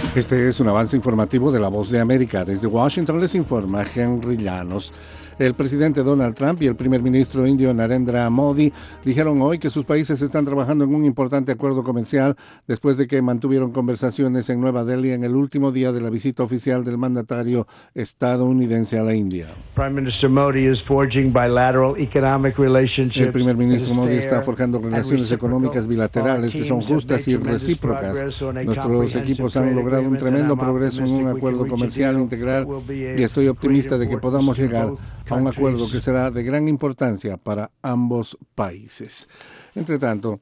Este es un avance informativo de La Voz de América. Desde Washington les informa Henry Llanos. El presidente Donald Trump y el primer ministro indio Narendra Modi dijeron hoy que sus países están trabajando en un importante acuerdo comercial después de que mantuvieron conversaciones en Nueva Delhi en el último día de la visita oficial del mandatario estadounidense a la India. El primer ministro Modi está forjando relaciones económicas bilaterales que son justas y recíprocas. Nuestros equipos han logrado un tremendo progreso en un acuerdo comercial integral y estoy optimista de que podamos llegar a un acuerdo que será de gran importancia para ambos países. Entre tanto,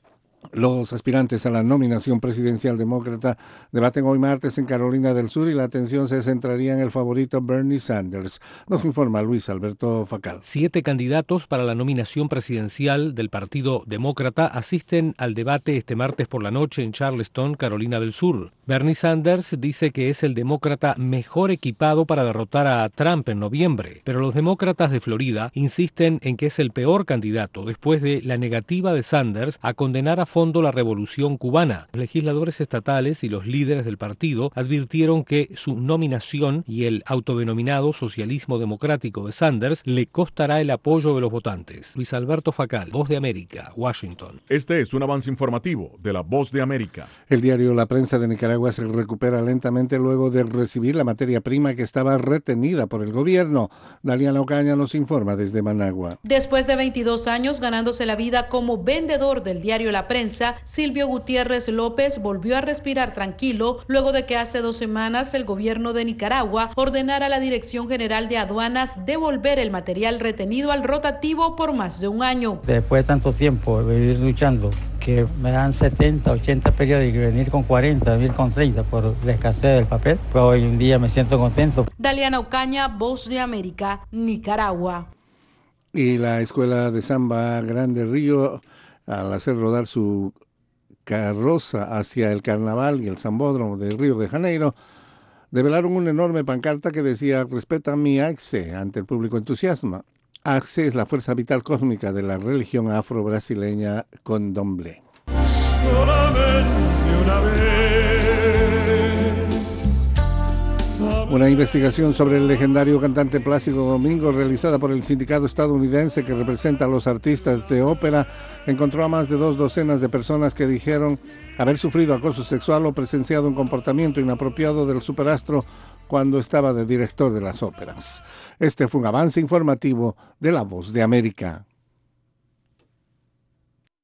los aspirantes a la nominación presidencial demócrata debaten hoy martes en Carolina del Sur y la atención se centraría en el favorito Bernie Sanders. Nos informa Luis Alberto Facal. 7 candidatos para la nominación presidencial del Partido Demócrata asisten al debate este martes por la noche en Charleston, Carolina del Sur. Bernie Sanders dice que es el demócrata mejor equipado para derrotar a Trump en noviembre, pero los demócratas de Florida insisten en que es el peor candidato después de la negativa de Sanders a condenar a fondo la revolución cubana. Los legisladores estatales y los líderes del partido advirtieron que su nominación y el autodenominado socialismo democrático de Sanders le costará el apoyo de los votantes. Luis Alberto Facal, Voz de América, Washington. Este es un avance informativo de la Voz de América. El diario La Prensa de Nicaragua se recupera lentamente luego de recibir la materia prima que estaba retenida por el gobierno. Daliana Ocaña nos informa desde Managua. Después de 22 años ganándose la vida como vendedor del diario La Prensa, Silvio Gutiérrez López volvió a respirar tranquilo luego de que hace 2 semanas el gobierno de Nicaragua ordenara a la Dirección General de Aduanas devolver el material retenido al rotativo por más de un año. Después de tanto tiempo de vivir luchando, que me dan 70, 80 periódicos y venir con 40, venir con 30 por la escasez del papel, pues hoy en día me siento contento. Daliana Ocaña, Voz de América, Nicaragua. Y la Escuela de Samba Grande Río, al hacer rodar su carroza hacia el carnaval y el Sambódromo de Río de Janeiro, develaron una enorme pancarta que decía «Respeta mi Axé» ante el público entusiasma. Axé es la fuerza vital cósmica de la religión afro-brasileña Candomblé. Solamente una vez. Una investigación sobre el legendario cantante Plácido Domingo, realizada por el sindicato estadounidense que representa a los artistas de ópera, encontró a más de 2 docenas de personas que dijeron haber sufrido acoso sexual o presenciado un comportamiento inapropiado del superastro cuando estaba de director de las óperas. Este fue un avance informativo de La Voz de América.